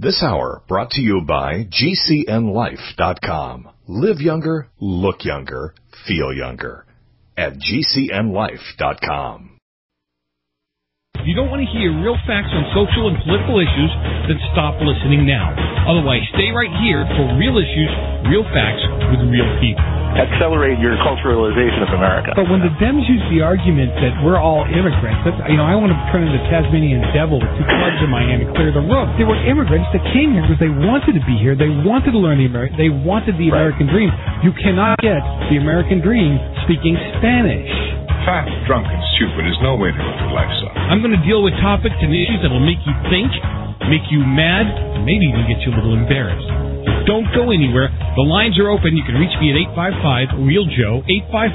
This hour brought to you by GCNLife.com. Live younger, look younger, feel younger. At GCNLife.com. If you don't want to hear real facts on social and political issues, then stop listening now. Otherwise, stay right here for real issues, real facts with real people. Accelerate your culturalization of America. But when the Dems use the argument that we're all immigrants, that's, I want to turn into Tasmanian devil with two clubs in my hand and clear the room. They were immigrants that came here because they wanted to be here. They wanted to learn they wanted the American dream. You cannot get the American dream speaking Spanish. Fat, drunk, and stupid is no way to live your life, son. I'm going to deal with topics and issues that will make you think, make you mad, and maybe even get you a little embarrassed. Don't go anywhere. The lines are open. You can reach me at 855-REAL-JOE,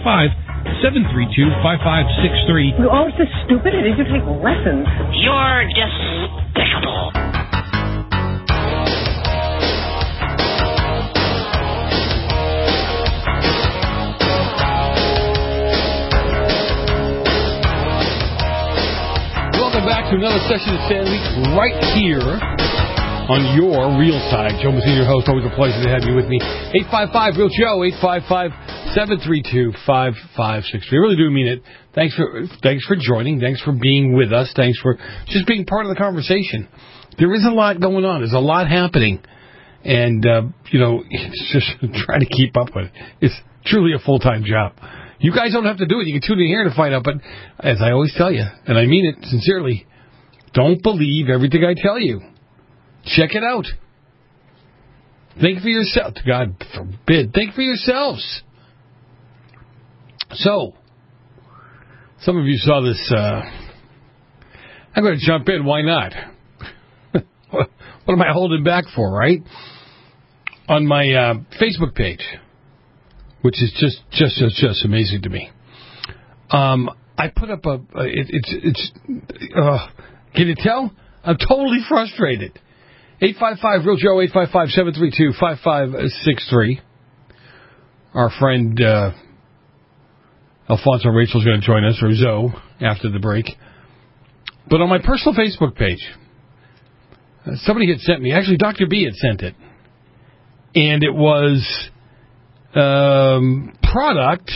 855-732-5563. You're always so stupid. I need you to take lessons. You're despicable. Welcome back to another session of Sanity right here on your Real Side. Joe Messina, your host. Always a pleasure to have you with me. 855-REAL-JOE, 855-732-5563. I really do mean it. Thanks for joining. Thanks for being with us. Thanks for just being part of the conversation. There is a lot going on. There's a lot happening. And, it's just trying to keep up with it. It's truly a full-time job. You guys don't have to do it. You can tune in here to find out. But as I always tell you, and I mean it sincerely, don't believe everything I tell you. Check it out. Think for yourself. God forbid. Think for yourselves. So, some of you saw this. I'm going to jump in. Why not? What am I holding back for, right? On my Facebook page, which is just amazing to me. I put up can you tell? I'm totally frustrated. 855-REAL-JOE, 855-732-5563. Our friend Alfonso Rachel's going to join us, or Zoe, after the break. But on my personal Facebook page, somebody had sent me, actually Dr. B had sent it, and it was product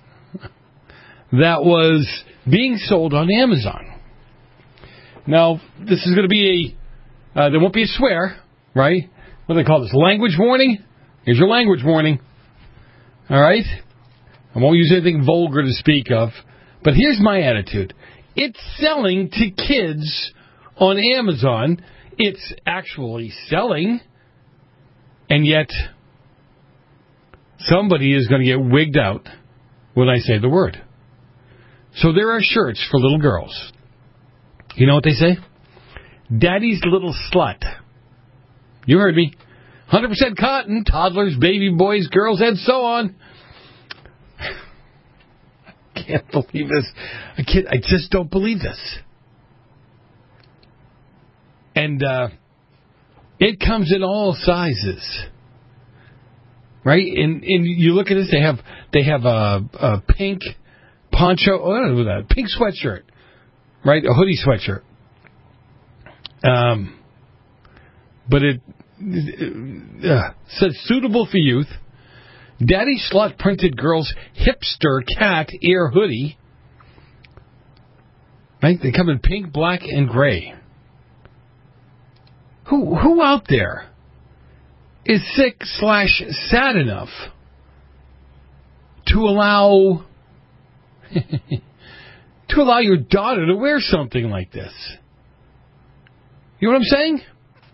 that was being sold on Amazon. Now, this is going to be there won't be a swear, right? What do they call this? Language warning? Here's your language warning. All right? I won't use anything vulgar to speak of. But here's my attitude. It's selling to kids on Amazon. It's actually selling. And yet, somebody is going to get wigged out when I say the word. So there are shirts for little girls. You know what they say? Daddy's little slut. You heard me. 100% cotton, toddlers, baby boys, girls, and so on. I can't believe this. I just don't believe this. And it comes in all sizes. Right? And you look at this, they have a pink poncho, pink sweatshirt. Right? A hoodie sweatshirt. But it says suitable for youth. Daddy Slut printed girls hipster cat ear hoodie. Right? They come in pink, black, and gray. Who out there is sick/sad enough to allow your daughter to wear something like this? You know what I'm saying?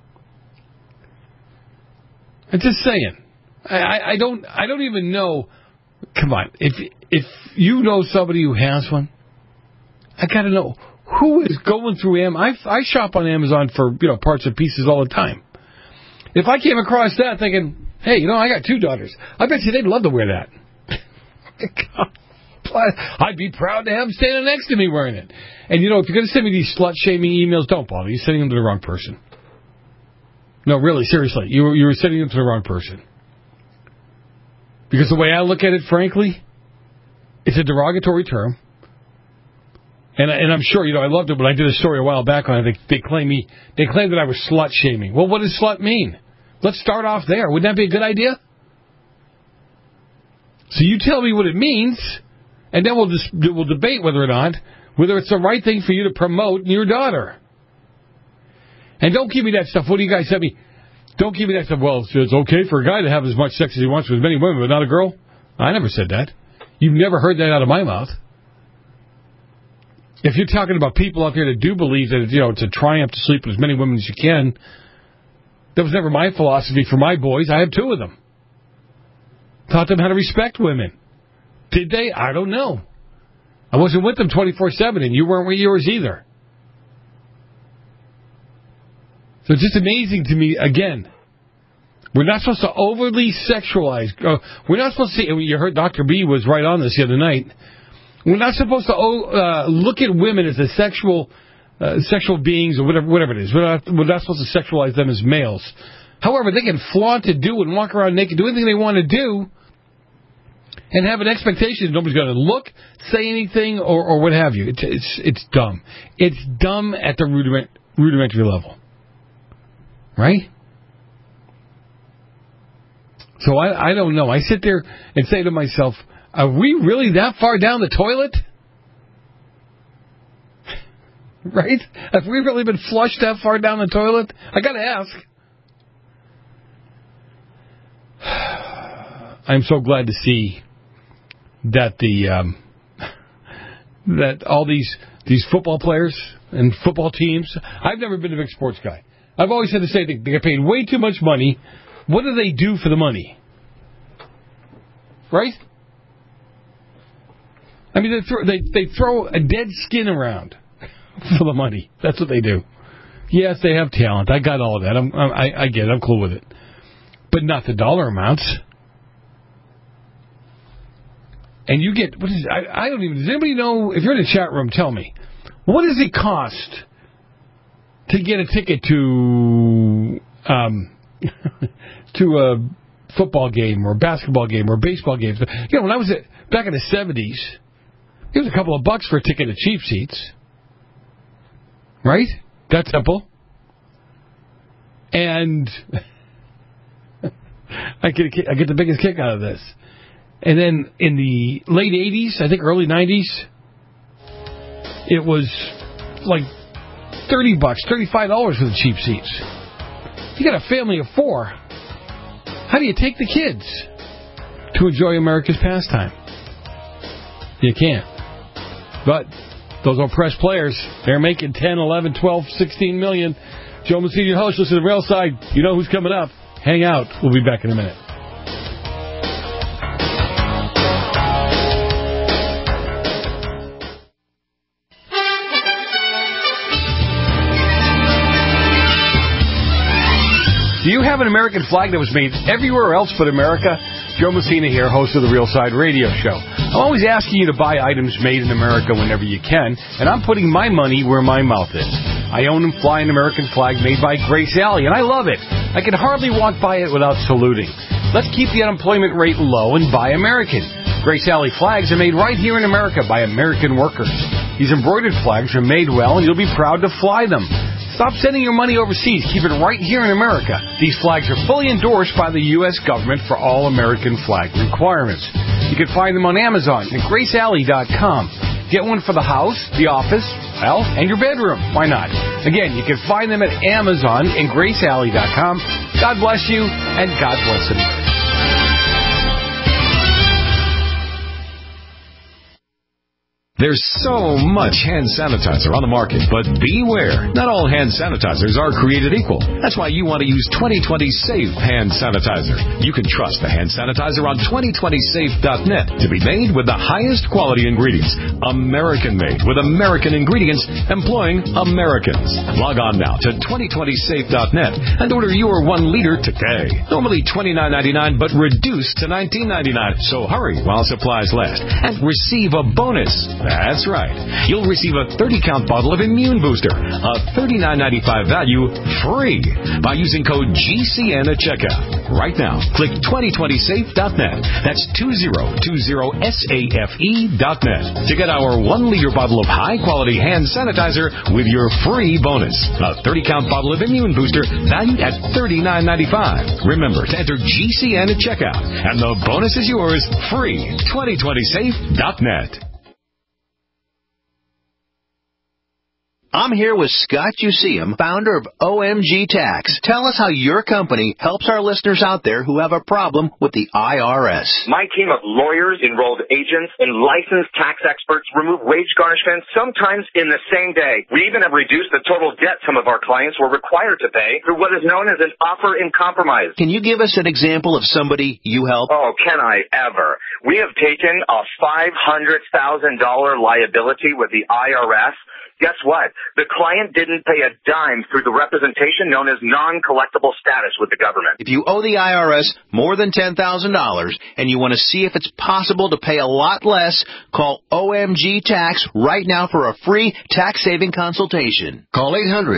I'm just saying. I don't even know. Come on, if you know somebody who has one, I got to know who is going through I shop on Amazon for parts and pieces all the time. If I came across that thinking, hey, I got two daughters, I bet you they'd love to wear that. I'd be proud to have them standing next to me wearing it. And, if you're going to send me these slut-shaming emails, don't bother. You're sending them to the wrong person. No, really, seriously. You were sending them to the wrong person. Because the way I look at it, frankly, it's a derogatory term. And I'm sure, I loved it when I did a story a while back on it. They claimed that I was slut shaming. Well, what does slut mean? Let's start off there. Wouldn't that be a good idea? So you tell me what it means, and then we'll debate whether it's the right thing for you to promote your daughter. And don't give me that stuff. What do you guys send me? Don't give me that stuff. Well, it's okay for a guy to have as much sex as he wants with as many women, but not a girl. I never said that. You've never heard that out of my mouth. If you're talking about people out there that do believe that it's a triumph to sleep with as many women as you can, that was never my philosophy for my boys. I have 2 of them. Taught them how to respect women. Did they? I don't know. I wasn't with them 24/7, and you weren't with yours either. So it's just amazing to me, again, we're not supposed to overly sexualize. We're not supposed to see, you heard Dr. B was right on this the other night. We're not supposed to look at women as a sexual beings or whatever it is. We're not supposed to sexualize them as males. However, they can flaunt to do and walk around naked, do anything they want to do, and have an expectation that nobody's going to look, say anything, or what have you. It's dumb. It's dumb at the rudimentary level. Right? So I don't know. I sit there and say to myself, are we really that far down the toilet? Right? Have we really been flushed that far down the toilet? I got to ask. I'm so glad to see that that all these football players and football teams. I've never been a big sports guy. I've always had to say they get paid way too much money. What do they do for the money? Right? I mean, they throw a dead skin around for the money. That's what they do. Yes, they have talent. I got all of that. I get it. I'm cool with it. But not the dollar amounts. And you get, I don't even, does anybody know, if you're in the chat room, tell me, what does it cost to get a ticket to a football game or a basketball game or a baseball game? When I was back in the 70s, it was a couple of bucks for a ticket at cheap seats. Right? That's simple. And I get the biggest kick out of this. And then in the late 80s, I think early 90s, it was like $30, $35 for the cheap seats. You got a family of 4. How do you take the kids to enjoy America's pastime? You can't. But those oppressed players, they're making 10, 11, 12, 16 million. Joe Messina, your host, listen to the Rail Side. You know who's coming up. Hang out. We'll be back in a minute. Do you have an American flag that was made everywhere else but America? Joe Messina here, host of the Real Side Radio Show. I'm always asking you to buy items made in America whenever you can, and I'm putting my money where my mouth is. I own and fly an American flag made by Grace Alley, and I love it. I can hardly walk by it without saluting. Let's keep the unemployment rate low and buy American. Grace Alley flags are made right here in America by American workers. These embroidered flags are made well, and you'll be proud to fly them. Stop sending your money overseas. Keep it right here in America. These flags are fully endorsed by the U.S. government for all American flag requirements. You can find them on Amazon and GraceAlley.com. Get one for the house, the office, well, and your bedroom. Why not? Again, you can find them at Amazon and GraceAlley.com. God bless you, and God bless America. There's so much hand sanitizer on the market, but beware. Not all hand sanitizers are created equal. That's why you want to use 2020 Safe Hand Sanitizer. You can trust the hand sanitizer on 2020safe.net to be made with the highest quality ingredients. American-made with American ingredients employing Americans. Log on now to 2020safe.net and order your 1 liter today. Normally $29.99, but reduced to $19.99. So hurry while supplies last and receive a bonus. That's right. You'll receive a 30-count bottle of Immune Booster, a $39.95 value, free by using code GCN at checkout. Right now, click 2020safe.net. That's 2020safe.net to get our 1-liter bottle of high-quality hand sanitizer with your free bonus. A 30-count bottle of Immune Booster valued at $39.95. Remember to enter GCN at checkout, and the bonus is yours free. 2020safe.net. I'm here with Scott Useum, founder of OMG Tax. Tell us how your company helps our listeners out there who have a problem with the IRS. My team of lawyers, enrolled agents, and licensed tax experts remove wage garnishments sometimes in the same day. We even have reduced the total debt some of our clients were required to pay through what is known as an offer in compromise. Can you give us an example of somebody you help? Oh, can I ever? We have taken a $500,000 liability with the IRS. Guess what? The client didn't pay a dime through the representation known as non-collectible status with the government. If you owe the IRS more than $10,000 and you want to see if it's possible to pay a lot less, call OMG Tax right now for a free tax-saving consultation. Call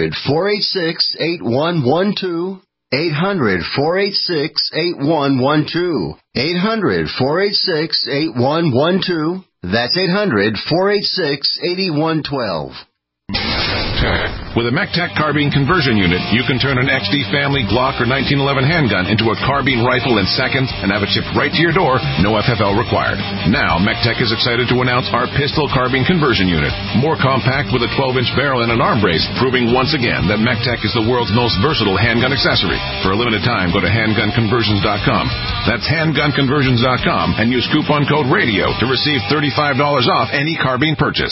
800-486-8112. 800-486-8112. 800-486-8112. That's 800-486-8112. With a MECTEC carbine conversion unit, you can turn an XD family Glock or 1911 handgun into a carbine rifle in seconds and have it shipped right to your door, no FFL required. Now, MECTEC is excited to announce our pistol carbine conversion unit. More compact with a 12-inch barrel and an arm brace, proving once again that MECTEC is the world's most versatile handgun accessory. For a limited time, go to handgunconversions.com. That's handgunconversions.com and use coupon code RADIO to receive $35 off any carbine purchase.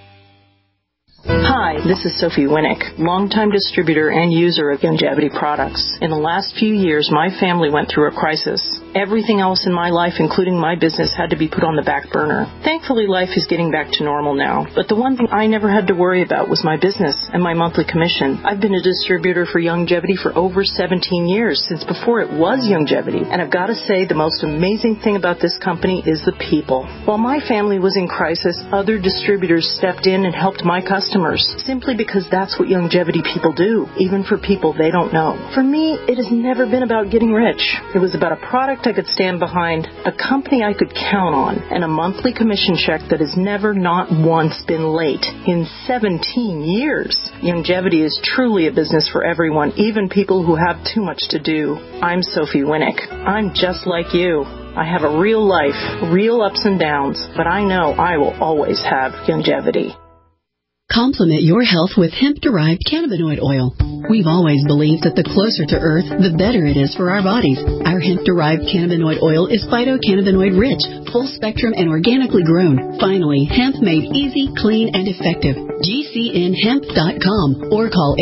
Hi, this is Sophie Winnick, longtime distributor and user of Youngevity products. In the last few years, my family went through a crisis. Everything else in my life, including my business, had to be put on the back burner. Thankfully, life is getting back to normal now. But the one thing I never had to worry about was my business and my monthly commission. I've been a distributor for Youngevity for over 17 years, since before it was Youngevity. And I've got to say, the most amazing thing about this company is the people. While my family was in crisis, other distributors stepped in and helped my customers, simply because that's what Youngevity people do, even for people they don't know. For me, it has never been about getting rich. It was about a product I could stand behind, a company I could count on, and a monthly commission check that has never, not once, been late. In 17 years, Youngevity is truly a business for everyone, even people who have too much to do. I'm Sophie Winnick. I'm just like you. I have a real life, real ups and downs, but I know I will always have Youngevity. Complement your health with hemp-derived cannabinoid oil. We've always believed that the closer to Earth, the better it is for our bodies. Our hemp-derived cannabinoid oil is phytocannabinoid-rich, full-spectrum, and organically grown. Finally, hemp made easy, clean, and effective. GCNhemp.com or call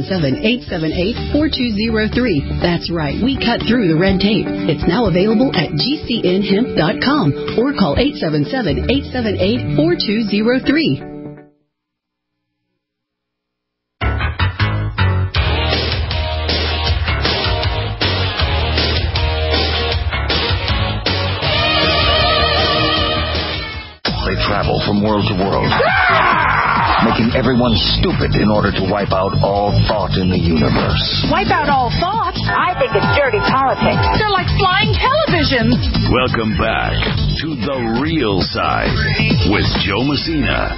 877-878-4203. That's right, we cut through the red tape. It's now available at GCNhemp.com or call 877-878-4203. Travel from world to world, making everyone stupid in order to wipe out all thought in the universe. Wipe out all thought? I think it's dirty politics. They're like flying televisions. Welcome back to The Real Side with Joe Messina.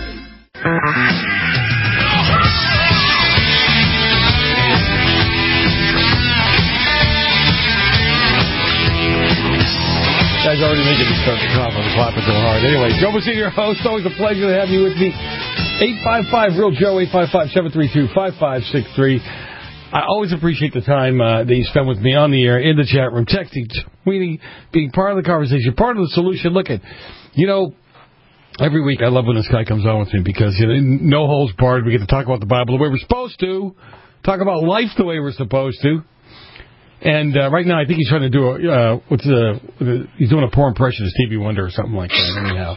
Guys already making me start the cough. I'm clapping so hard. Anyway, Joe Messina, your host. Always a pleasure to have you with me. 855-REAL-JOE, 855-732-5563. I always appreciate the time that you spend with me on the air, in the chat room, texting, tweeting, being part of the conversation, part of the solution. Look at, every week I love when this guy comes on with me because, no holds barred. We get to talk about the Bible the way we're supposed to, talk about life the way we're supposed to. And right now, I think he's trying to do he's doing a poor impression of Stevie Wonder or something like that. Anyhow,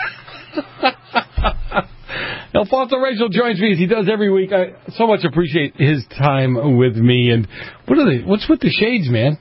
Alfonso Rachel joins me as he does every week. I so much appreciate his time with me. And what's with the shades, man?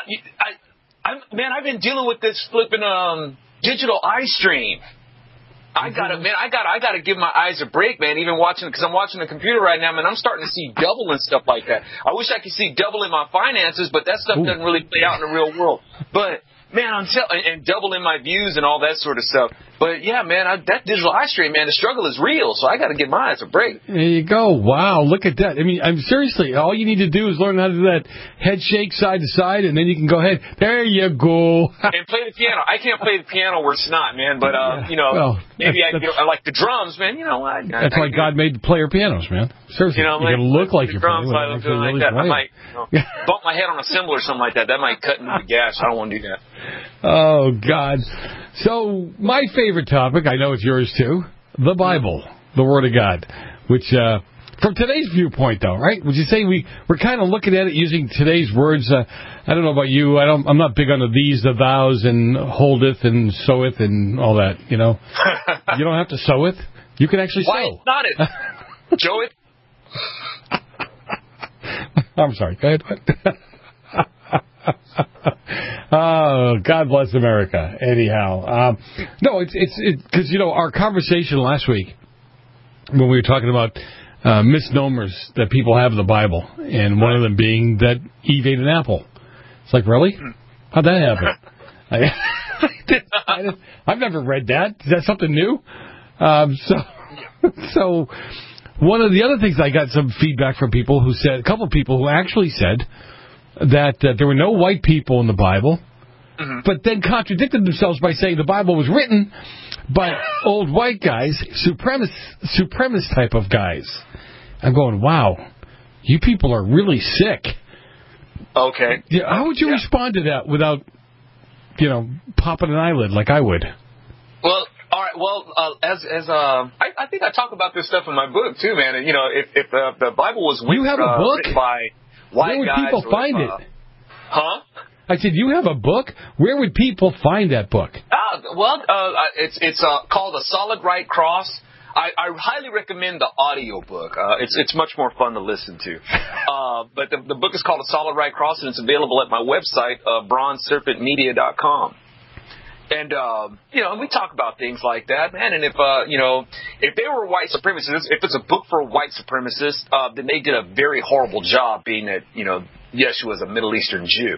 Man, I've been dealing with this flipping digital eye strain. I gotta give my eyes a break, man. Even watching, because I'm watching the computer right now, man. I'm starting to see double and stuff like that. I wish I could see double in my finances, but that stuff doesn't really play out in the real world. But man, and double in my views and all that sort of stuff. But yeah, man, that digital eye strain, man, the struggle is real. So I got to give my eyes a break. There you go. Wow, look at that. I mean, seriously, all you need to do is learn how to do that head shake side to side, and then you can go ahead. There you go. And play the piano. I can't play the piano where it's not, man. But maybe I like the drums, man. You know, that's why God made the player pianos, man. Seriously, you can look like you're playing. I might bump my head on a cymbal or something like that. That might cut into the gas. I don't want to do that. Oh, God. So, my favorite topic, I know it's yours too, the Bible, the Word of God, which, from today's viewpoint, though, right? Would you say we're kind of looking at it using today's words? I don't know about you. I'm not big on the these, the thous, and holdeth, and soweth, and all that, you know? You don't have to sow it. You can actually sow. Not it. Joe it. I'm sorry. Go ahead. Oh, God bless America. Anyhow, no, it's because, you know, our conversation last week when we were talking about misnomers that people have in the Bible, and one of them being that Eve ate an apple. It's like, really? How'd that happen? I've never read that. Is that something new? So one of the other things, I got some feedback from people who said, a couple of people who actually said that there were no white people in the Bible, but then contradicted themselves by saying the Bible was written by old white guys, supremacist type of guys. I'm going, wow, you people are really sick. Okay. Yeah, how would you respond to that without, you know, popping an eyelid like I would? Well, all right. Well, I think I talk about this stuff in my book too, man. And, you know, if the Bible was you have a book? written by white Where would guys, people find it? Huh? I said, you have a book? Where would people find that book? It's called A Solid Right Cross. I highly recommend the audio book. It's much more fun to listen to. But the book is called A Solid Right Cross, and it's available at my website, bronzeserpentmedia.com. And, you know, we talk about things like that, man. And if they were white supremacists, if it's a book for white supremacists, then they did a very horrible job, being that, you know, Yeshua is a Middle Eastern Jew.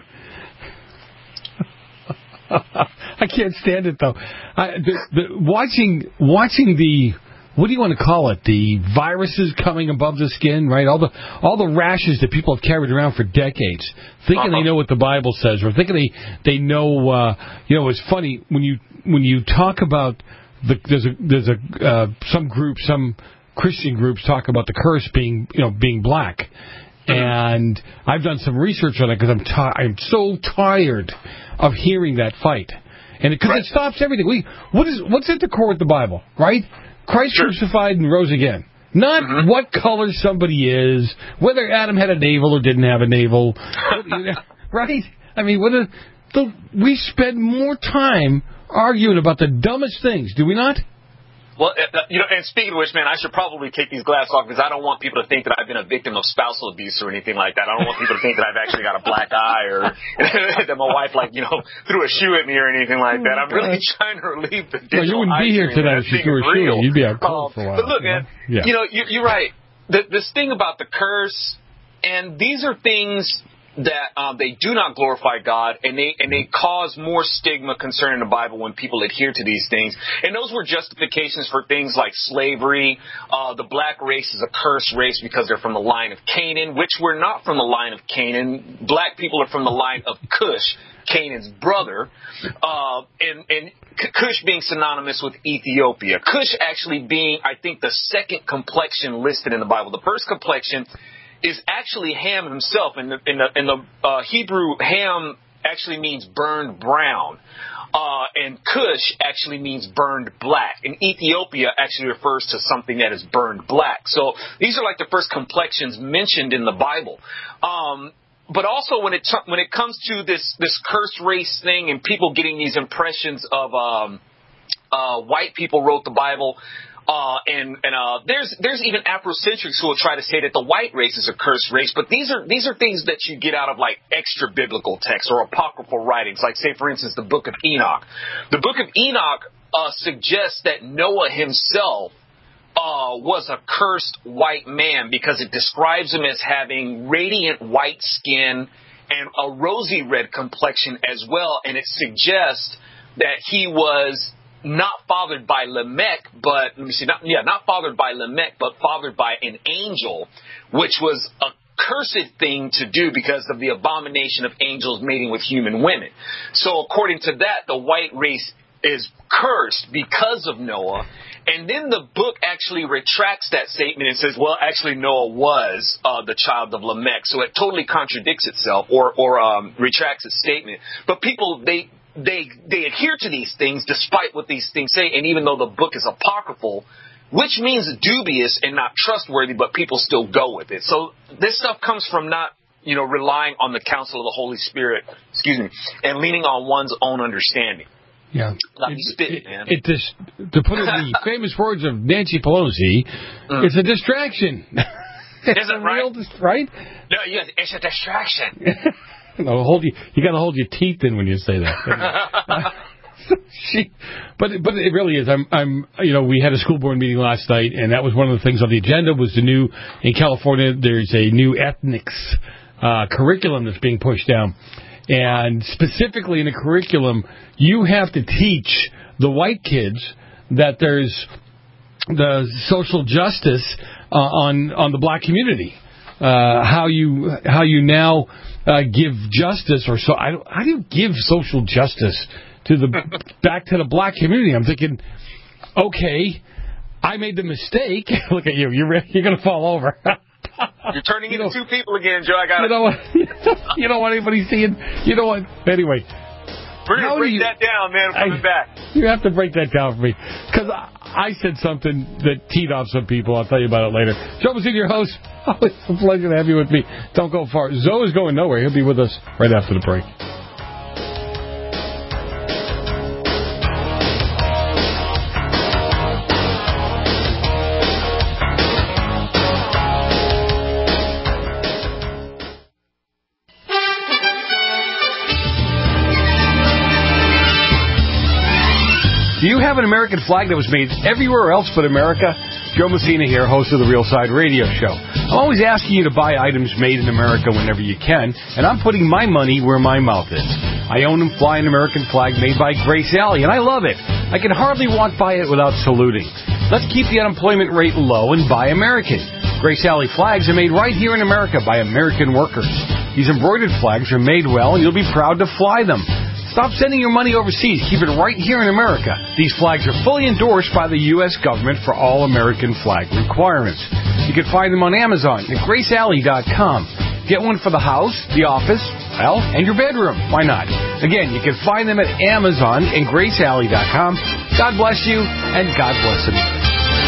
I can't stand it, though. Watching the, what do you want to call it? The viruses coming above the skin, right? All the rashes that people have carried around for decades, thinking they know what the Bible says, or thinking they know. You know, it's funny when you talk about there's some Christian groups talk about the curse being black. And I've done some research on it because I'm so tired of hearing that fight, and because it stops everything. What's at the core of the Bible, right? Christ crucified and rose again. Not what color somebody is, whether Adam had a navel or didn't have a navel, right? I mean, we spend more time arguing about the dumbest things, do we not? Well, you know, and speaking of which, man, I should probably take these glasses off because I don't want people to think that I've been a victim of spousal abuse or anything like that. I don't want people to think that I've actually got a black eye or that my wife, like, you know, threw a shoe at me or anything like that. I'm really trying to relieve the digital. Well, you wouldn't be here today if she threw a shoe. You'd be out cold for a while. But look, man, you know, you're right. This thing about the curse, and these are things that they do not glorify God, and they cause more stigma concerning the Bible when people adhere to these things. And those were justifications for things like slavery. The black race is a cursed race because they're from the line of Canaan, which we're not from the line of Canaan. Black people are from the line of Cush, Canaan's brother, and Cush being synonymous with Ethiopia. Cush actually being, I think, the second complexion listed in the Bible. The first complexion is actually Ham himself. In the Hebrew, Ham actually means burned brown. And Cush actually means burned black. And Ethiopia actually refers to something that is burned black. So these are like the first complexions mentioned in the Bible. But also when it comes to this cursed race thing and people getting these impressions of white people wrote the Bible, there's even Afrocentrics who will try to say that the white race is a cursed race, but these are things that you get out of like extra biblical texts or apocryphal writings, like say for instance the Book of Enoch. The Book of Enoch suggests that Noah himself was a cursed white man, because it describes him as having radiant white skin and a rosy red complexion as well. And it suggests that he was not fathered by Lamech, but not fathered by Lamech, but fathered by an angel, which was a cursed thing to do because of the abomination of angels mating with human women. So according to that, the white race is cursed because of Noah. And then the book actually retracts that statement and says, well, actually Noah was the child of Lamech. So it totally contradicts itself or retracts its statement. But people, they adhere to these things despite what these things say. And even though the book is apocryphal, which means dubious and not trustworthy, but people still go with it. So this stuff comes from not, relying on the counsel of the Holy Spirit, and leaning on one's own understanding. Yeah. Let me spit, man. To put it in the famous words of Nancy Pelosi, it's a distraction. Is it right? Right? No, yes, it's a distraction. No, you got to hold your teeth in when you say that. But it really is. We had a school board meeting last night, and that was one of the things on the agenda. Was in California, there's a new ethnics curriculum that's being pushed down. And specifically in the curriculum, you have to teach the white kids that there's the social justice on the black community. How you now give justice, or how do you give social justice back to the black community? I'm thinking, okay, I made the mistake. Look at you. You're going to fall over. You're turning into two people again, Joe. I got it. You don't want anybody seeing. You know what? Anyway. We're going to break that down, man. I'm coming back. You have to break that down for me. Because I said something that teed off some people. I'll tell you about it later. Joe was your host. Always a pleasure to have you with me. Don't go far. Zoe is going nowhere. He'll be with us right after the break. Do you have an American flag that was made everywhere else but America? Joe Messina here, host of the Real Side Radio Show. I'm always asking you to buy items made in America whenever you can, and I'm putting my money where my mouth is. I own and fly an American flag made by Grace Alley, and I love it. I can hardly walk by it without saluting. Let's keep the unemployment rate low and buy American. Grace Alley flags are made right here in America by American workers. These embroidered flags are made well, and you'll be proud to fly them. Stop sending your money overseas. Keep it right here in America. These flags are fully endorsed by the U.S. government for all American flag requirements. You can find them on Amazon at GraceAlley.com. Get one for the house, the office, and your bedroom. Why not? Again, you can find them at Amazon and GraceAlley.com. God bless you, and God bless America.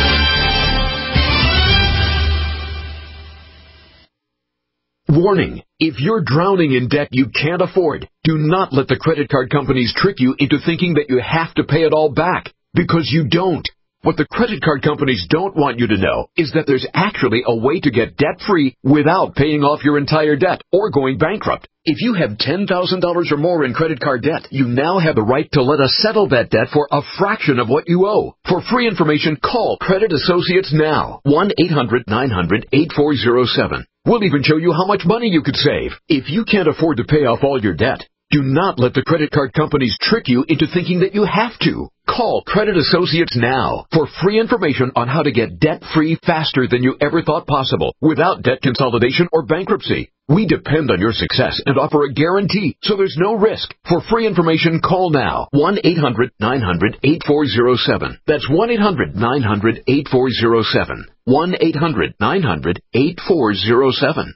Warning. If you're drowning in debt you can't afford, do not let the credit card companies trick you into thinking that you have to pay it all back, because you don't. What the credit card companies don't want you to know is that there's actually a way to get debt-free without paying off your entire debt or going bankrupt. If you have $10,000 or more in credit card debt, you now have the right to let us settle that debt for a fraction of what you owe. For free information, call Credit Associates now. 1-800-900-8407. We'll even show you how much money you could save. If you can't afford to pay off all your debt, do not let the credit card companies trick you into thinking that you have to. Call Credit Associates now for free information on how to get debt-free faster than you ever thought possible without debt consolidation or bankruptcy. We depend on your success and offer a guarantee, so there's no risk. For free information, call now. 1-800-900-8407. That's 1-800-900-8407. 1-800-900-8407.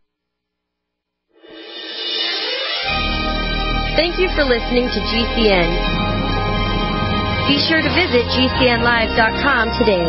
Thank you for listening to GCN. Be sure to visit GCNlive.com today.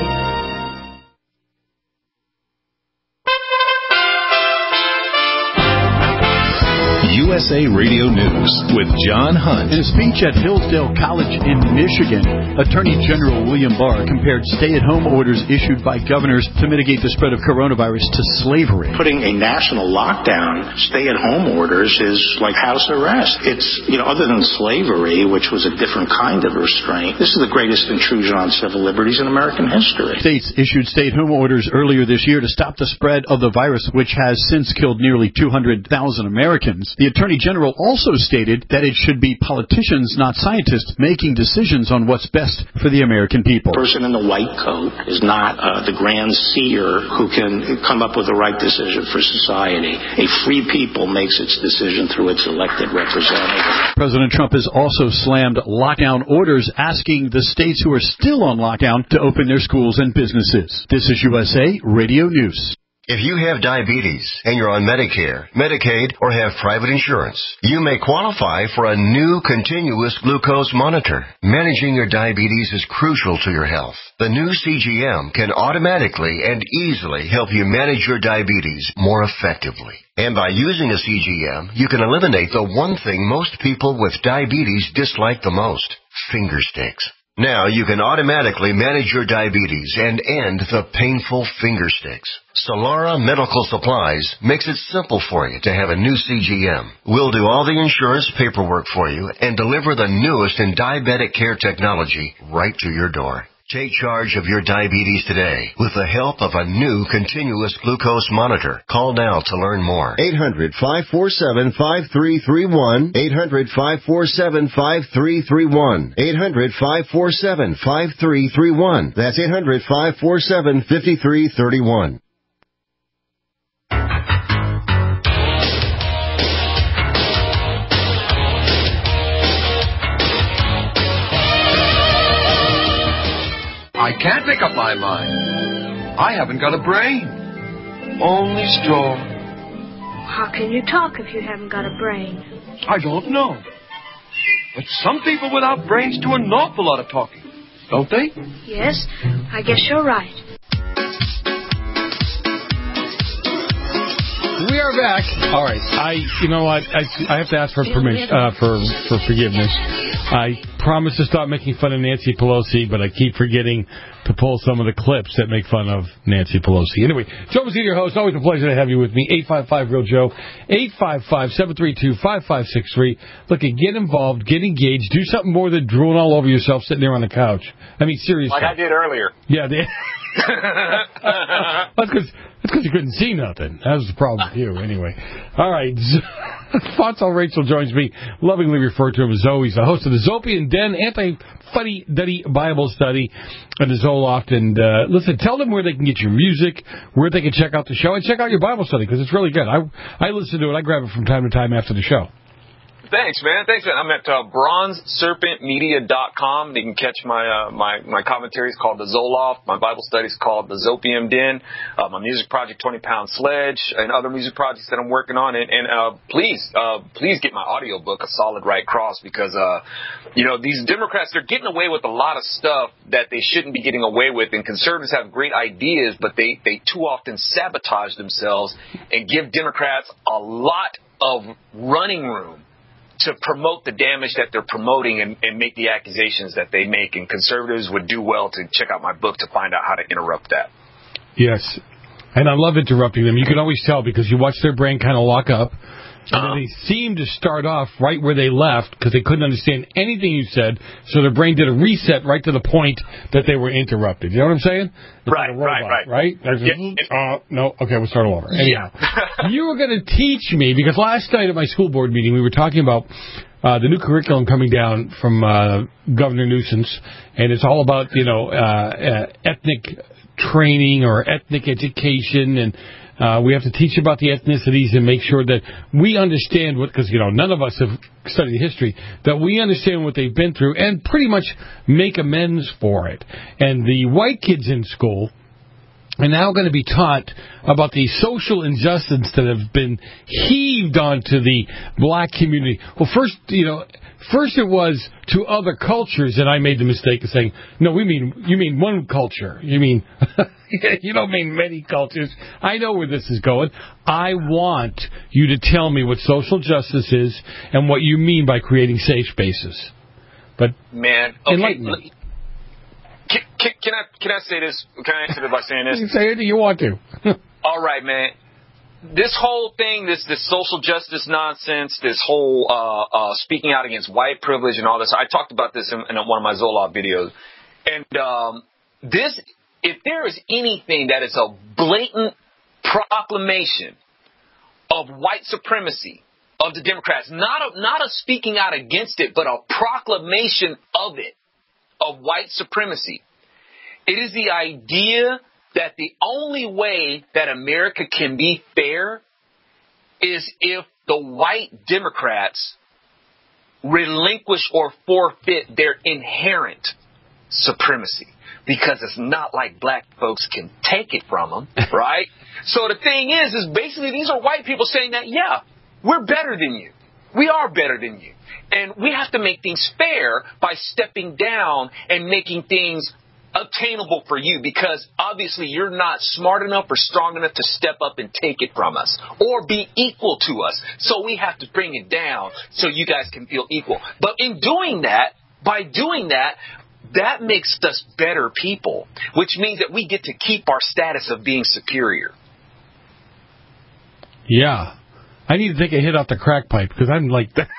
USA Radio News with John Hunt. In a speech at Hillsdale College in Michigan, Attorney General William Barr compared stay-at-home orders issued by governors to mitigate the spread of coronavirus to slavery. Putting a national lockdown, stay-at-home orders is like house arrest. It's, other than slavery, which was a different kind of restraint, this is the greatest intrusion on civil liberties in American history. States issued stay-at-home orders earlier this year to stop the spread of the virus, which has since killed nearly 200,000 Americans. The Attorney General also stated that it should be politicians, not scientists, making decisions on what's best for the American people. The person in the white coat is not the grand seer who can come up with the right decision for society. A free people makes its decision through its elected representatives. President Trump has also slammed lockdown orders, asking the states who are still on lockdown to open their schools and businesses. This is USA Radio News. If you have diabetes and you're on Medicare, Medicaid, or have private insurance, you may qualify for a new continuous glucose monitor. Managing your diabetes is crucial to your health. The new CGM can automatically and easily help you manage your diabetes more effectively. And by using a CGM, you can eliminate the one thing most people with diabetes dislike the most: finger sticks. Now you can automatically manage your diabetes and end the painful finger sticks. Solara Medical Supplies makes it simple for you to have a new CGM. We'll do all the insurance paperwork for you and deliver the newest in diabetic care technology right to your door. Take charge of your diabetes today with the help of a new continuous glucose monitor. Call now to learn more. 800-547-5331. 800-547-5331. 800-547-5331. That's 800-547-5331. I can't make up my mind. I haven't got a brain. Only straw. How can you talk if you haven't got a brain? I don't know. But some people without brains do an awful lot of talking, don't they? Yes, I guess you're right. We are back. All right. You know what? I have to ask for permission, for forgiveness. I promised to stop making fun of Nancy Pelosi, but I keep forgetting to pull some of the clips that make fun of Nancy Pelosi. Anyway, Joe Mazzini, your host. Always a pleasure to have you with me. 855-REAL-JOE. 855-732-5563. Look, get involved, get engaged, do something more than drooling all over yourself sitting there on the couch. I mean, seriously. Like I did earlier. Yeah. That's because you couldn't see nothing. That was the problem with you, anyway. All right. Fonzel Rachel joins me, lovingly referred to him as Zoe. He's the host of the Zopian Den, anti-fuddy-duddy Bible study at the Zoloft. And listen, tell them where they can get your music, where they can check out the show, and check out your Bible study, because it's really good. I listen to it. I grab it from time to time after the show. Thanks, man. I'm at bronzeserpentmedia.com. You can catch my commentaries called The Zoloft. My Bible studies called The Zopium Den. My music project, 20-Pound Sledge, and other music projects that I'm working on. And please get my audiobook, A Solid Right Cross, because, these Democrats, they're getting away with a lot of stuff that they shouldn't be getting away with. And conservatives have great ideas, but they too often sabotage themselves and give Democrats a lot of running room to promote the damage that they're promoting and make the accusations that they make. And conservatives would do well to check out my book to find out how to interrupt that. Yes. And I love interrupting them. You can always tell because you watch their brain kind of lock up. And then they seem to start off right where they left because they couldn't understand anything you said. So their brain did a reset right to the point that they were interrupted. You know what I'm saying? It's right, like a robot, right. No, okay, we'll start all over. Anyhow, you were going to teach me, because last night at my school board meeting, we were talking about the new curriculum coming down from Governor Newsom, and it's all about, ethnic training or ethnic education, and we have to teach about the ethnicities and make sure that we understand because, none of us have studied history, that we understand what they've been through and pretty much make amends for it. And the white kids in school are now going to be taught about the social injustices that have been heaved onto the black community. Well, first First it was to other cultures, and I made the mistake of saying, no, you mean one culture. You mean, you don't mean many cultures. I know where this is going. I want you to tell me what social justice is and what you mean by creating safe spaces. But, man, okay, enlighten me. Can I say this? Can I answer it by saying this? You can say anything you want to. All right, man. This whole thing, this social justice nonsense, this whole speaking out against white privilege and all this. I talked about this in one of my Zoloft videos. And if there is anything that is a blatant proclamation of white supremacy of the Democrats, not a speaking out against it, but a proclamation of it, of white supremacy, it is the idea that the only way that America can be fair is if the white Democrats relinquish or forfeit their inherent supremacy. Because it's not like black folks can take it from them, right? So the thing is basically these are white people saying that, yeah, we're better than you. We are better than you. And we have to make things fair by stepping down and making things obtainable for you, because obviously you're not smart enough or strong enough to step up and take it from us or be equal to us. So we have to bring it down so you guys can feel equal. But in doing that, that makes us better people, which means that we get to keep our status of being superior. Yeah. I need to take a hit off the crack pipe because I'm like that.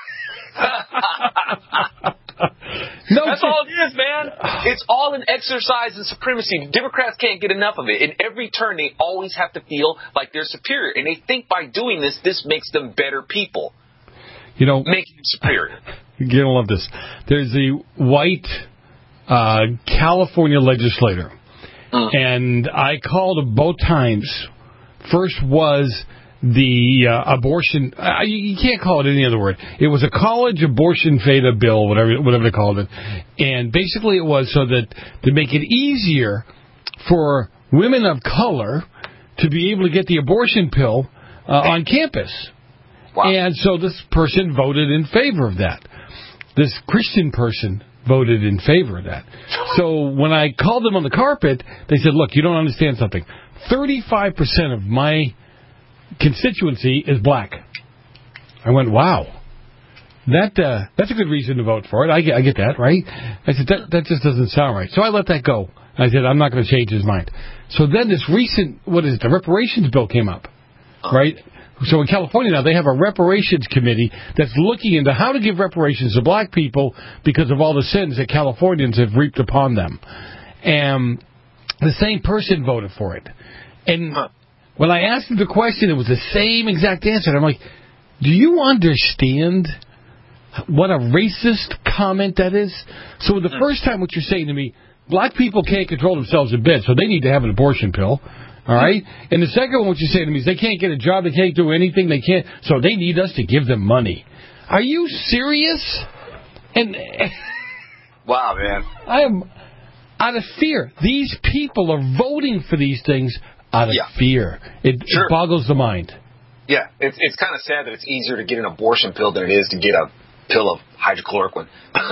No, that's all it is, man. It's all an exercise in supremacy. Democrats can't get enough of it. In every turn, they always have to feel like they're superior. And they think by doing this makes them better people. You know, making them superior. You're going to love this. There's a white California legislator. And I called both times. First was the abortion, you can't call it any other word. It was a college abortion FATA bill, whatever they called it. And basically it was so that to make it easier for women of color to be able to get the abortion pill on campus. Wow. And so this person voted in favor of that. This Christian person voted in favor of that. So when I called them on the carpet, they said, look, you don't understand something. 35% of my constituency is black. I went, wow. That's a good reason to vote for it. I get that, right? I said, that just doesn't sound right. So I let that go. I said, I'm not going to change his mind. So then this recent, the reparations bill came up, right? So in California now, they have a reparations committee that's looking into how to give reparations to black people because of all the sins that Californians have reaped upon them. And the same person voted for it. And when I asked him the question, it was the same exact answer. And I'm like, do you understand what a racist comment that is? So the first time what you're saying to me, black people can't control themselves in bed, so they need to have an abortion pill. All right? And the second one what you're saying to me is they can't get a job, they can't do anything, they can't, so they need us to give them money. Are you serious? And wow, man. I am out of fear. These people are voting for these things out of fear. It boggles the mind. Yeah, it's kind of sad that it's easier to get an abortion pill than it is to get a pill of hydrochloroquine.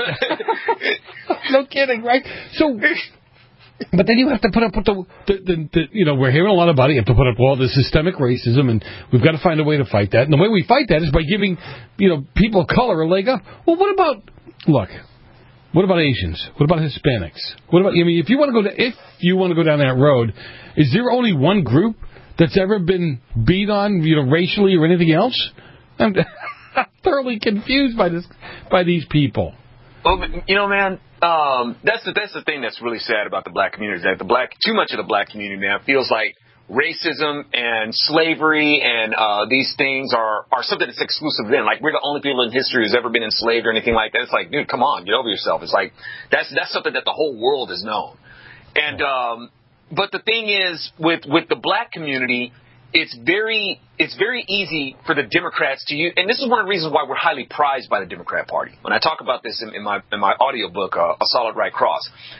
No kidding, right? So, but then you have to put up with the we're hearing a lot about it. You have to put up with all the systemic racism, and we've got to find a way to fight that. And the way we fight that is by giving, people of color a leg up. Well, what about Asians? What about Hispanics? What about, if you want to go down that road, is there only one group that's ever been beat on, racially or anything else? I'm thoroughly confused by these people. Well, man, that's the thing that's really sad about the black community is that too much of the black community, man, feels like racism and slavery and these things are something that's exclusive to them. Like, we're the only people in history who's ever been enslaved or anything like that. It's like, dude, come on, get over yourself. It's like that's something that the whole world has known. And but the thing is, with the black community, it's very easy for the Democrats to use, and this is one of the reasons why we're highly prized by the Democrat Party. When I talk about this in my audiobook, A Solid Right Cross,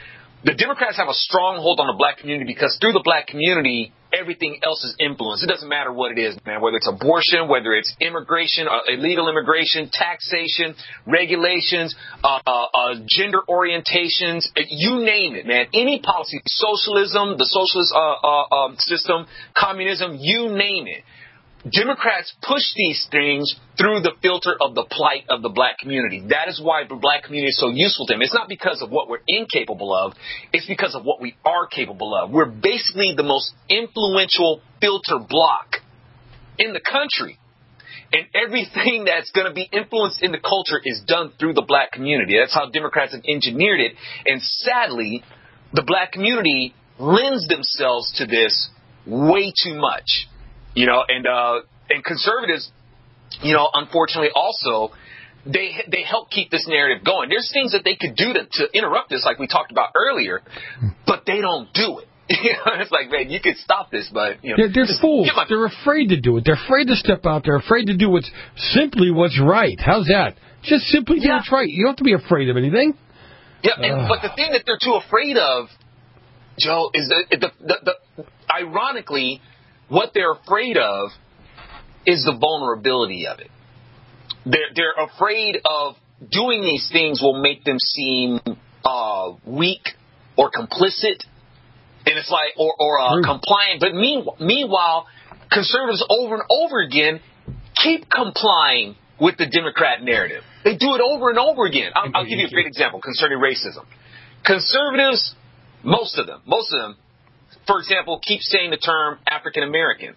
The Democrats have a stronghold on the black community because through the black community, everything else is influenced. It doesn't matter what it is, man, whether it's abortion, whether it's immigration, illegal immigration, taxation, regulations, gender orientations, you name it, man. Any policy, socialism, the socialist system, communism, you name it. Democrats push these things through the filter of the plight of the black community. That is why the black community is so useful to them. It's not because of what we're incapable of. It's because of what we are capable of. We're basically the most influential filter block in the country. And everything that's going to be influenced in the culture is done through the black community. That's how Democrats have engineered it. And sadly, the black community lends themselves to this way too much. You know, and conservatives, you know, unfortunately also, they help keep this narrative going. There's things that they could do to interrupt this, like we talked about earlier, but they don't do it. It's like, man, you could stop this, but, you know. They're fools. They're afraid to do it. They're afraid to step out. They're afraid to do what's right. How's that? Just simply do what's right. You don't have to be afraid of anything. Yeah, but the thing that they're too afraid of, Joe, is the ironically, what they're afraid of is the vulnerability of it. They're afraid of doing these things will make them seem weak or complicit, and it's like or compliant. But meanwhile, conservatives over and over again keep complying with the Democrat narrative. They do it over and over again. I'll give you a great example concerning racism. Conservatives, most of them. For example, keep saying the term African American.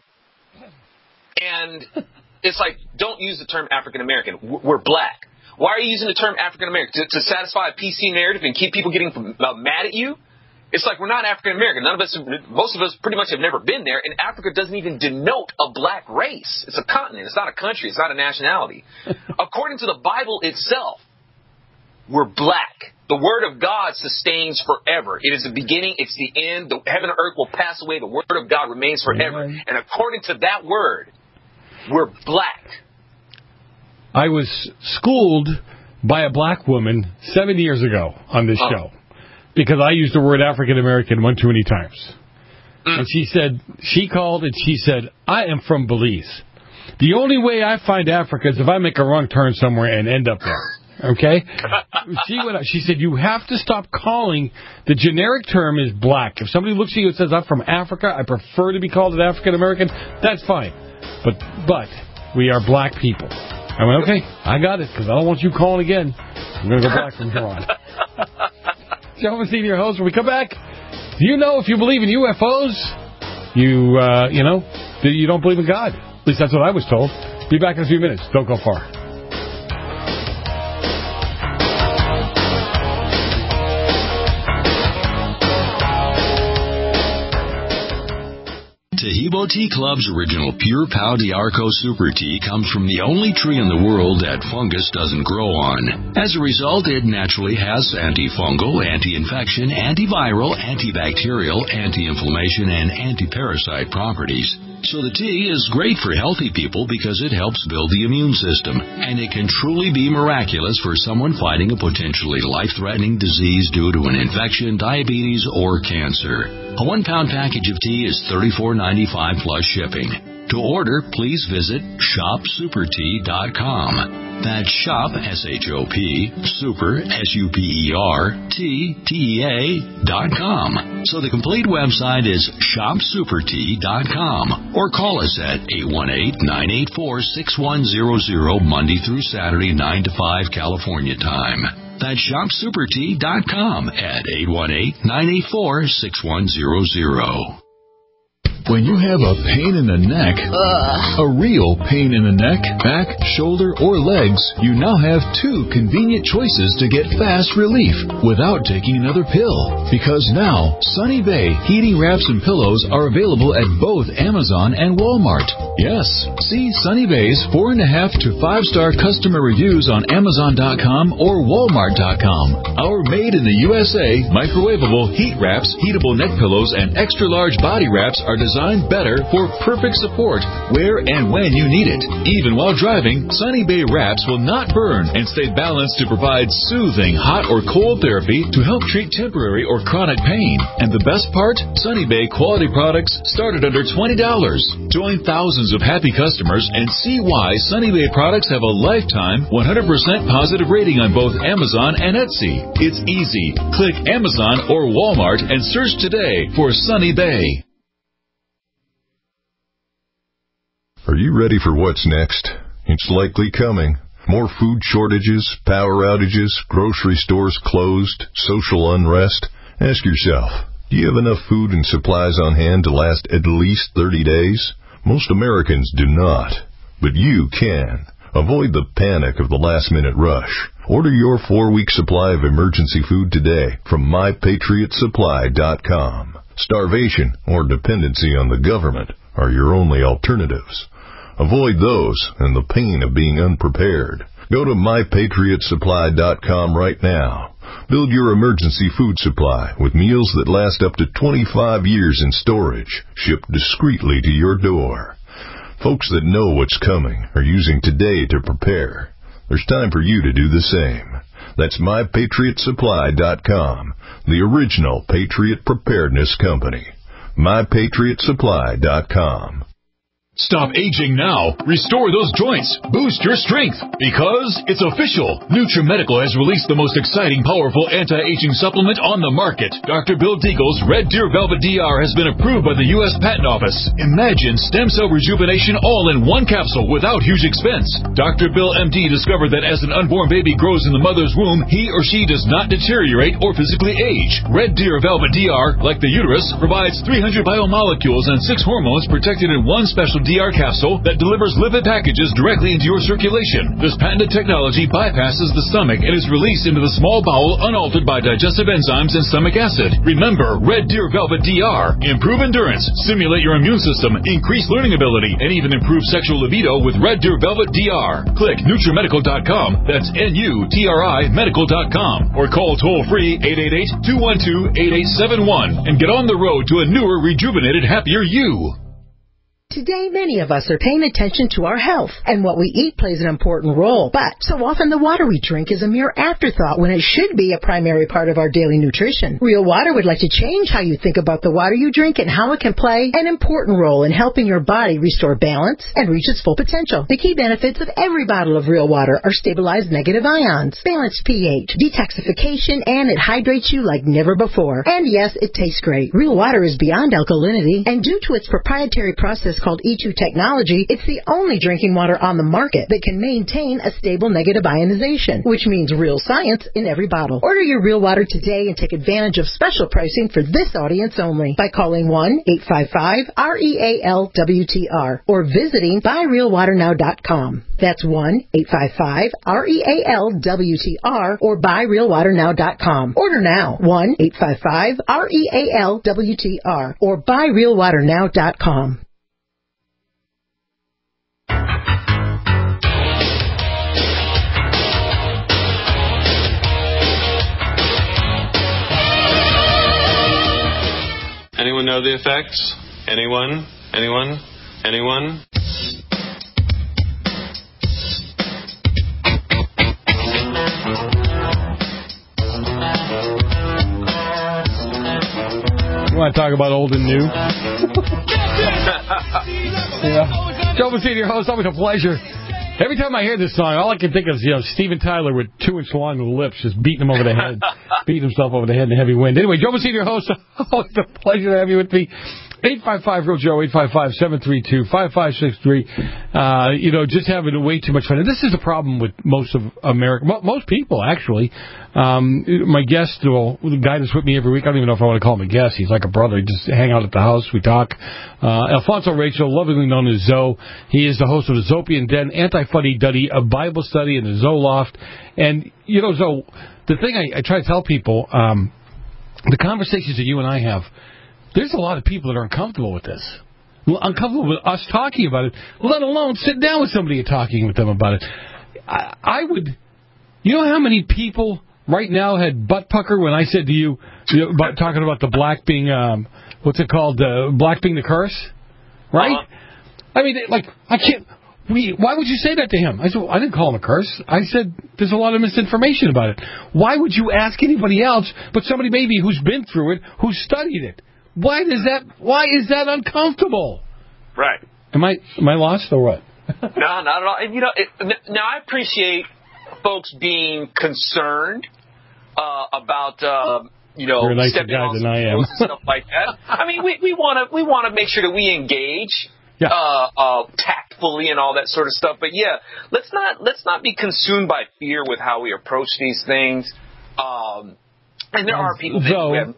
And it's like, don't use the term African American. We're black. Why are you using the term African American? To satisfy a PC narrative and keep people getting mad at you? It's like, we're not African American. Most of us pretty much have never been there. And Africa doesn't even denote a black race. It's a continent. It's not a country. It's not a nationality. According to the Bible itself, we're black. The word of God sustains forever. It is the beginning. It's the end. The heaven and earth will pass away. The word of God remains forever. And according to that word, we're black. I was schooled by a black woman 7 years ago on this show because I used the word African American one too many times. And she called and she said, I am from Belize. The only way I find Africa is if I make a wrong turn somewhere and end up there. Okay? She said, you have to stop calling. The generic term is black. If somebody looks at you and says, I'm from Africa, I prefer to be called an African American, that's fine. But we are black people. I went, okay, I got it, because I don't want you calling again. I'm going to go black from here on. Joe Messina, your host. When we come back, do you know if you believe in UFOs, you don't believe in God? At least that's what I was told. Be back in a few minutes. Don't go far. Tahibo Tea Club's original Pure Pau d'Arco Super Tea comes from the only tree in the world that fungus doesn't grow on. As a result, it naturally has antifungal, anti-infection, antiviral, antibacterial, anti-inflammation, and anti-parasite properties. So the tea is great for healthy people because it helps build the immune system, and it can truly be miraculous for someone fighting a potentially life-threatening disease due to an infection, diabetes, or cancer. A 1-pound package of tea is $34.95 plus shipping. To order, please visit shopsupertea.com. That's shop, S-H-O-P, super, S-U-P-E-R, T-T-E-A.com. So the complete website is shopsupertea.com. Or call us at 818-984-6100 Monday through Saturday, 9 to 5 California time. That's shopsupertea.com at 818-984-6100. When you have a pain in the neck, a real pain in the neck, back, shoulder, or legs, you now have 2 convenient choices to get fast relief without taking another pill. Because now, Sunny Bay heating wraps and pillows are available at both Amazon and Walmart. Yes, see Sunny Bay's 4.5 to 5-star customer reviews on Amazon.com or Walmart.com. Our made in the USA, microwavable heat wraps, heatable neck pillows, and extra large body wraps are designed designed better for perfect support where and when you need it. Even while driving, Sunny Bay wraps will not burn and stay balanced to provide soothing hot or cold therapy to help treat temporary or chronic pain. And the best part? Sunny Bay quality products start at under $20. Join thousands of happy customers and see why Sunny Bay products have a lifetime 100% positive rating on both Amazon and Etsy. It's easy. Click Amazon or Walmart and search today for Sunny Bay. Are you ready for what's next? It's likely coming. More food shortages, power outages, grocery stores closed, social unrest. Ask yourself, do you have enough food and supplies on hand to last at least 30 days? Most Americans do not, but you can. Avoid the panic of the last-minute rush. Order your 4-week supply of emergency food today from MyPatriotSupply.com. Starvation or dependency on the government are your only alternatives. Avoid those and the pain of being unprepared. Go to MyPatriotSupply.com right now. Build your emergency food supply with meals that last up to 25 years in storage, shipped discreetly to your door. Folks that know what's coming are using today to prepare. There's time for you to do the same. That's MyPatriotSupply.com, the original Patriot Preparedness Company. MyPatriotSupply.com. Stop aging now. Restore those joints. Boost your strength. Because it's official. NutriMedical has released the most exciting, powerful anti-aging supplement on the market. Dr. Bill Deagle's Red Deer Velvet DR has been approved by the U.S. Patent Office. Imagine stem cell rejuvenation all in one capsule without huge expense. Dr. Bill MD discovered that as an unborn baby grows in the mother's womb, he or she does not deteriorate or physically age. Red Deer Velvet DR, like the uterus, provides 300 biomolecules and 6 hormones protected in one special DR capsule that delivers lipid packages directly into your circulation. This patented technology bypasses the stomach and is released into the small bowel unaltered by digestive enzymes and stomach acid. Remember, Red Deer Velvet DR. Improve endurance, stimulate your immune system, increase learning ability, and even improve sexual libido with Red Deer Velvet DR. Click NutriMedical.com. That's NUTRI Medical.com. Or call toll-free 888-212-8871 and get on the road to a newer, rejuvenated, happier you. Today, many of us are paying attention to our health, and what we eat plays an important role. But so often the water we drink is a mere afterthought when it should be a primary part of our daily nutrition. Real Water would like to change how you think about the water you drink and how it can play an important role in helping your body restore balance and reach its full potential. The key benefits of every bottle of Real Water are stabilized negative ions, balanced pH, detoxification, and it hydrates you like never before. And yes, it tastes great. Real Water is beyond alkalinity, and due to its proprietary process called E2 technology, it's the only drinking water on the market that can maintain a stable negative ionization, which means real science in every bottle. Order your Real Water today and take advantage of special pricing for this audience only by calling 1-855-REAL-WTR or visiting buyrealwaternow.com. That's 1-855-REAL-WTR or buyrealwaternow.com. Order now. 1-855-REAL-WTR or buyrealwaternow.com. Anyone know the effects? Anyone? Anyone? Anyone? You want to talk about old and new? Yeah. Joe Messina, your host, always a pleasure. Every time I hear this song, all I can think of is, Steven Tyler with 2-inch long lips just beating him over the head, beating himself over the head in the heavy wind. Anyway, Joe Messina, your host, always a pleasure to have you with me. 855-REAL-JOE, 855-732-5563. Just having way too much fun. And this is the problem with most of America, most people, actually. My guest, the guy that's with me every week, I don't even know if I want to call him a guest. He's like a brother. We just hang out at the house. We talk. Alfonso Rachel, lovingly known as Zoe. He is the host of the Zopian Den, Anti-Fuddy-Duddy, a Bible study in the Zoe Loft. And, Zoe, the thing I try to tell people, the conversations that you and I have, there's a lot of people that are uncomfortable with this. Uncomfortable with us talking about it, let alone sit down with somebody and talking with them about it. I would... You know how many people right now had butt pucker when I said to you, about talking about the black being, what's it called, black being the curse, right? I mean, like, I can't. Why would you say that to him? I said, well, I didn't call him a curse. I said, there's a lot of misinformation about it. Why would you ask anybody else but somebody maybe who's been through it, who's studied it? Why is that uncomfortable? Right. Am I lost or what? No, not at all. And, now I appreciate folks being concerned about, You're a nicer stepping guy on than some I am. toes and stuff like that. I mean, we want to make sure that we engage. Tactfully and all that sort of stuff, but let's not be consumed by fear with how we approach these things. And there are people in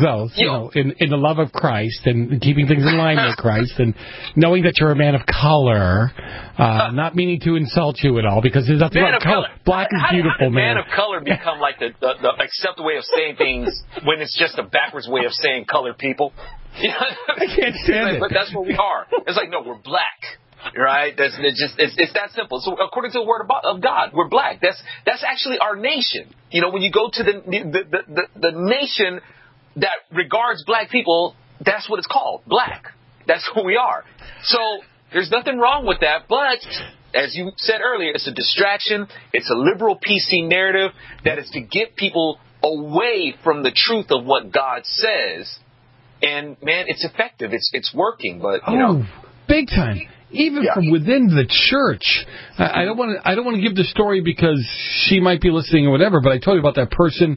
the love of Christ and keeping things in line with Christ and knowing that you're a man of color, not meaning to insult you at all because there's nothing about color. Black is beautiful, man. Man of color become like the accepted way of saying things when it's just a backwards way of saying colored people. I can't stand it. But that's what we are. It's like, no, we're black. Right? It's that simple. So according to the word of God, we're black. That's actually our nation. When you go to the nation that regards black people, that's what it's called, black. That's who we are. So there's nothing wrong with that. But as you said earlier, it's a distraction. It's a liberal PC narrative that is to get people away from the truth of what God says. And man, it's effective. It's working. But big time. Even from within the church. I don't want to give the story because she might be listening or whatever. But I told you about that person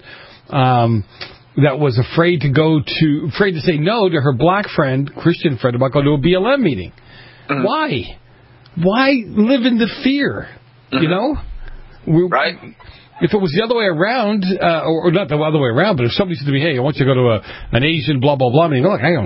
that was afraid to say no to her black friend, Christian friend, about going to a BLM meeting. Mm-hmm. Why live in the fear? Mm-hmm. Right. If it was the other way around, or not the other way around, but if somebody said to me, hey, I want you to go to an Asian blah, blah, blah, I mean, look, I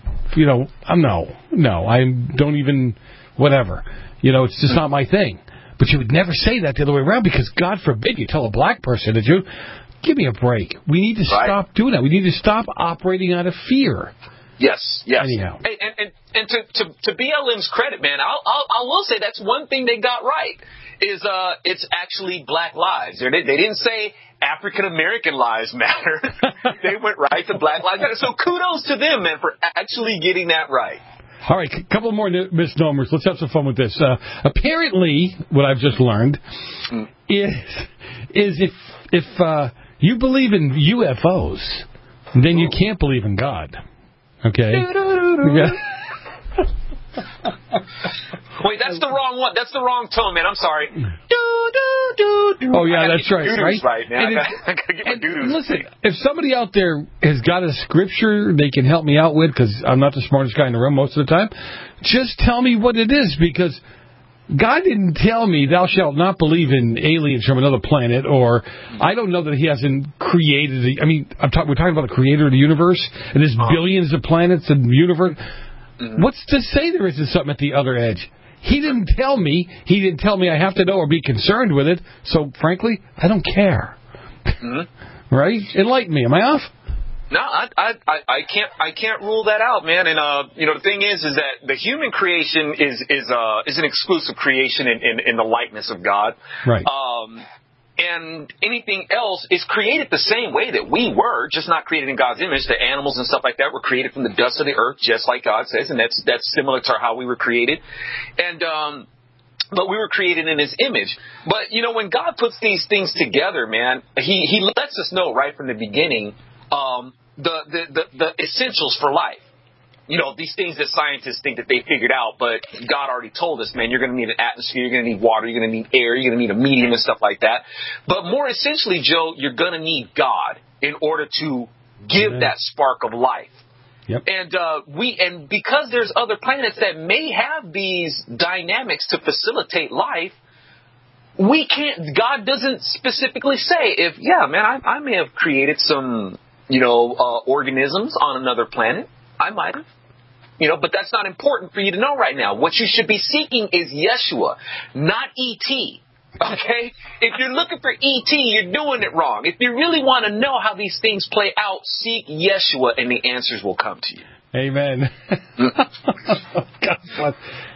don't even, whatever. It's just not my thing. But you would never say that the other way around because, God forbid, you tell a black person that give me a break. We need to stop doing that. We need to stop operating out of fear. Yes. Anyhow. And to BLM's credit, man, I will say that's one thing they got right. It's actually black lives. They didn't say African American lives matter. They went right to black lives matter. So kudos to them, man, for actually getting that right. All right, a couple more misnomers. Let's have some fun with this. Apparently, what I've just learned is if you believe in UFOs, then you can't believe in God. Okay? Wait, that's the wrong one. That's the wrong tone, man. I'm sorry. Oh, yeah, that's right. Right, man. I gotta get my doo-doos. Listen, if somebody out there has got a scripture they can help me out with, because I'm not the smartest guy in the room most of the time, just tell me what it is, because God didn't tell me thou shalt not believe in aliens from another planet, or I don't know that he hasn't created we're talking about the creator of the universe, and there's billions of planets in the universe. What's to say there isn't something at the other edge? He didn't tell me. He didn't tell me I have to know or be concerned with it. So, frankly, I don't care. Mm-hmm. Right? Enlighten me. Am I off? No, I can't rule that out, man. And the thing is that the human creation is an exclusive creation in the likeness of God. Right. And anything else is created the same way that we were, just not created in God's image. The animals and stuff like that were created from the dust of the earth, just like God says, and that's similar to how we were created. And but we were created in His image. But when God puts these things together, man, He lets us know right from the beginning the essentials for life. These things that scientists think that they figured out, but God already told us, man, you're going to need an atmosphere, you're going to need water, you're going to need air, you're going to need a medium and stuff like that. But more essentially, Joe, you're going to need God in order to give that spark of life. Yep. And because there's other planets that may have these dynamics to facilitate life, we can't, God doesn't specifically say I may have created some, organisms on another planet. I might have. But that's not important for you to know right now. What you should be seeking is Yeshua, not E.T. Okay? If you're looking for E.T., you're doing it wrong. If you really want to know how these things play out, seek Yeshua, and the answers will come to you. Amen. God bless.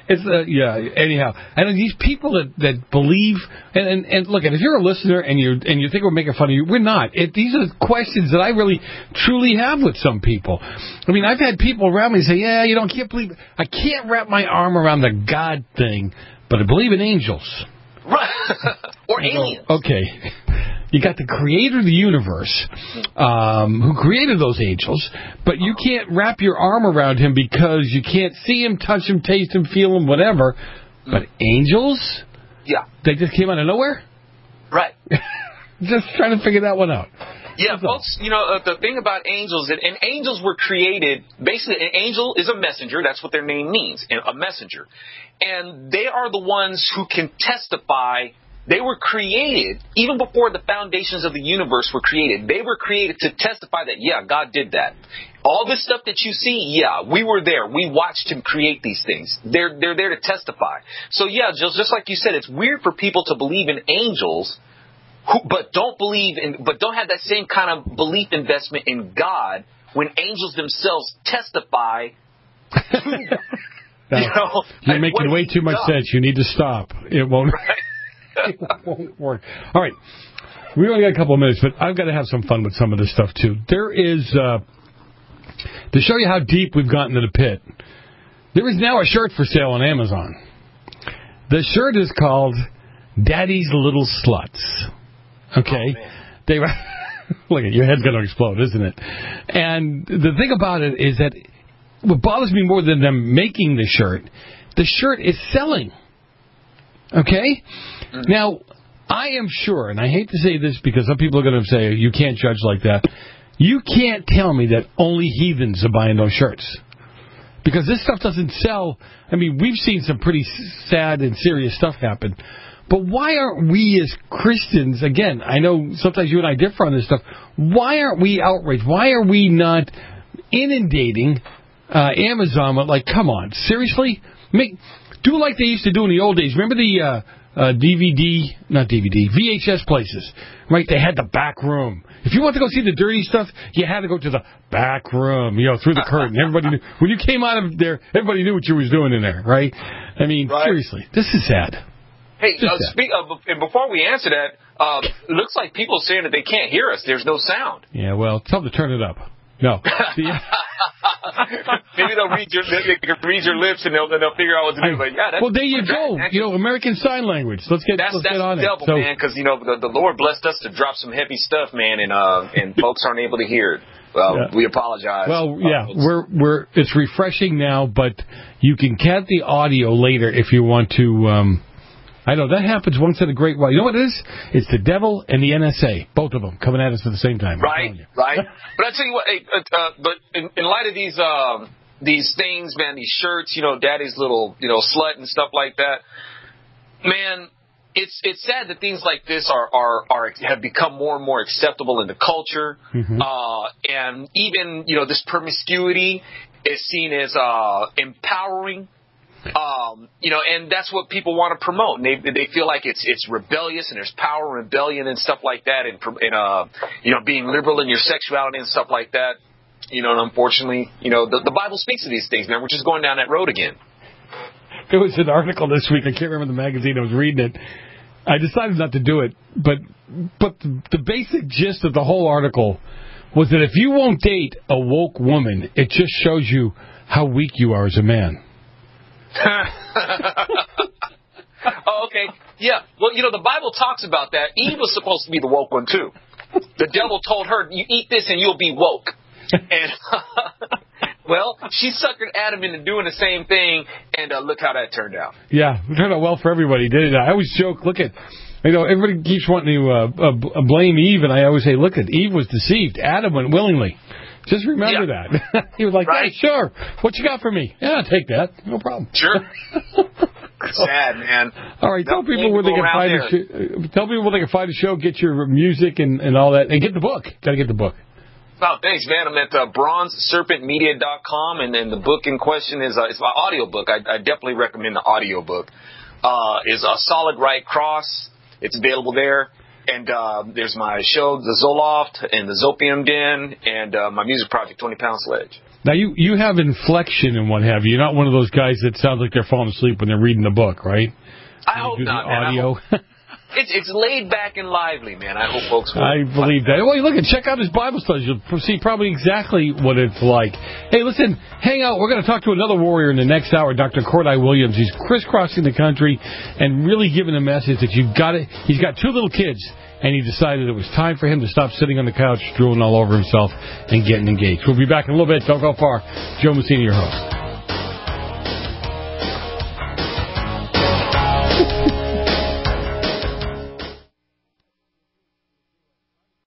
It's yeah. Anyhow, and these people that believe and look, and if you're a listener and you think we're making fun of you, we're not. These are questions that I really truly have with some people. I mean, I've had people around me say, "Yeah, you don't can't believe I can't wrap my arm around the God thing, but I believe in angels." Right. Or aliens. Okay. You got the creator of the universe, who created those angels, but you can't wrap your arm around him because you can't see him, touch him, taste him, feel him, whatever. But angels? Yeah. They just came out of nowhere? Right. Just trying to figure that one out. Yeah, folks, the thing about angels, and angels were created, basically an angel is a messenger, that's what their name means, a messenger. And they are the ones who can testify. They were created, even before the foundations of the universe were created, they were created to testify that, yeah, God did that. All this stuff that you see, yeah, we were there. We watched him create these things. They're there to testify. So, yeah, just like you said, it's weird for people to believe in angels, but don't have that same kind of belief investment in God when angels themselves testify. Now, you're making way too much sense. You need to stop. It won't. Right. It won't work. All right. We only got a couple of minutes, but I've got to have some fun with some of this stuff, too. There is, to show you how deep we've gotten to the pit, there is now a shirt for sale on Amazon. The shirt is called Daddy's Little Sluts. Okay? They look at your head's going to explode, isn't it? And the thing about it is that what bothers me more than them making the shirt is selling. Okay? Now, I am sure, and I hate to say this because some people are going to say, you can't judge like that. You can't tell me that only heathens are buying those shirts. Because this stuff doesn't sell. I mean, we've seen some pretty sad and serious stuff happen. But why aren't we as Christians, again, I know sometimes you and I differ on this stuff, why aren't we outraged? Why are we not inundating Amazon with, like, come on, seriously? Do like they used to do in the old days. Remember the VHS places, right? They had the back room. If you want to go see the dirty stuff, you had to go to the back room, through the curtain. Everybody knew. When you came out of there, everybody knew what you was doing in there, right? I mean, seriously, this is sad. Hey, and before we answer that, it looks like people saying that they can't hear us. There's no sound. Yeah, well, tell them to turn it up. No. Maybe they'll read your lips and they'll figure out what to do. But yeah, that's, well, there you go. American Sign Language. Let's get on the devil, it. Man, because the Lord blessed us to drop some heavy stuff, man, and folks aren't able to hear it. Well, we apologize. Well, yeah, it's refreshing now, but you can get the audio later if you want to. I know that happens once in a great while. You know what it is? It's the devil and the NSA, both of them coming at us at the same time. Right. But I tell you what, but in light of these things, man, these shirts, Daddy's little, slut and stuff like that, man, it's sad that things like this have become more and more acceptable in the culture, and even this promiscuity is seen as empowering. And that's what people want to promote. And they feel like it's rebellious, and there's power and rebellion and stuff like that, and being liberal in your sexuality and stuff like that. And unfortunately, the Bible speaks of these things, man. We're just going down that road again. There was an article this week. I can't remember the magazine. I was reading it. I decided not to do it, but the basic gist of the whole article was that if you won't date a woke woman, it just shows you how weak you are as a man. Oh, okay. Yeah. Well, the Bible talks about that. Eve was supposed to be the woke one, too. The devil told her, you eat this and you'll be woke. And, well, she suckered Adam into doing the same thing, and look how that turned out. Yeah, it turned out well for everybody, didn't it? I always joke, look at, everybody keeps wanting to blame Eve, and I always say, look at, Eve was deceived. Adam went willingly. Just remember that. He was like, right. Yeah, sure. What you got for me? Yeah, I'll take that. No problem. Sure. Sad, man. All right, tell people where they can find the show. Tell people where they can find the show, get your music and all that, and get the book. Got to get the book. Oh, thanks, man. I'm at bronzeserpentmedia.com, and then the book in question is it's my audio book. I definitely recommend the audio book. Is A Solid Right Cross. It's available there. And there's my show, The Zoloft, and The Zopium Den, and my music project, 20 Pound Sledge. Now, you have inflection and what have you. You're not one of those guys that sounds like they're falling asleep when they're reading the book, right? I hope not, man. Audio. It's laid back and lively, man. I hope folks will. I believe that. Well, look, check out his Bible studies. You'll see probably exactly what it's like. Hey, listen, hang out. We're going to talk to another warrior in the next hour, Dr. Cordai Williams. He's crisscrossing the country and really giving a message that you've got it. He's got 2 little kids, and he decided it was time for him to stop sitting on the couch, drooling all over himself, and getting engaged. We'll be back in a little bit. Don't go far. Joe Messina, your host.